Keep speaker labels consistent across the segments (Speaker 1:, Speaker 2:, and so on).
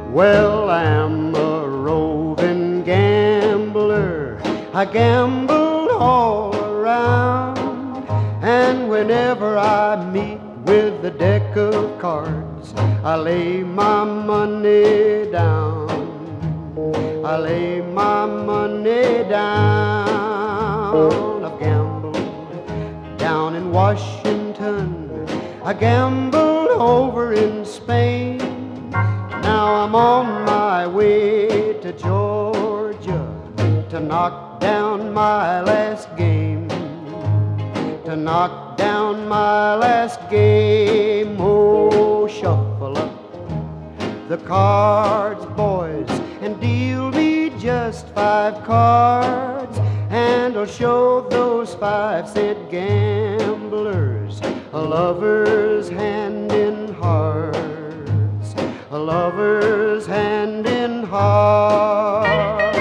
Speaker 1: Well, I'm a roving gambler. I gamble all around, and whenever I meet with a deck of cards, I lay my money down. I lay my money down. I've gambled down in Washington. I gambled over in Spain. Now I'm on my way to Georgia to knock down my last game. To knock down my last game. Oh, shuffle up the cards, boys, and deal me just 5 cards, and I'll show those 5-cent gamblers a lover's hand in hearts, a lover's hand in hearts.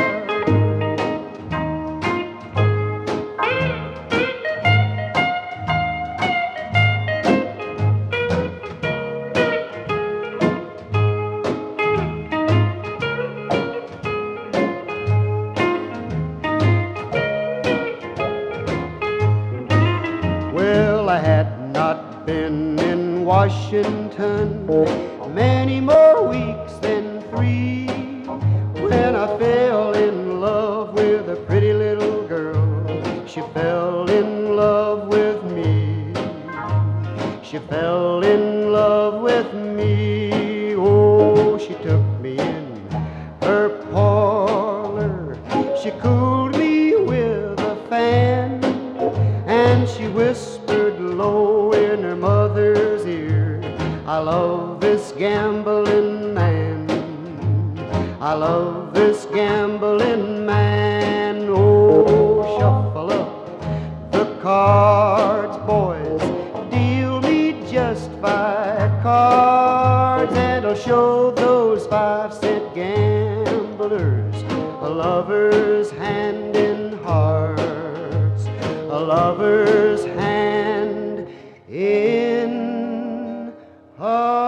Speaker 1: Well, I had not been in Washington many more weeks than 3 when I fell in love with a pretty little girl. She fell in love with me. She fell in love with me. Oh, she took me in her parlor. She cooled me with a fan, and she whispered low in her mother's ear, I love this gambling man. I love this gambling man. Oh, shuffle up the cards, boys. Deal me just 5 cards, and I'll show those 5-cent gamblers a lover's hand in hearts, a lover's hand in hearts.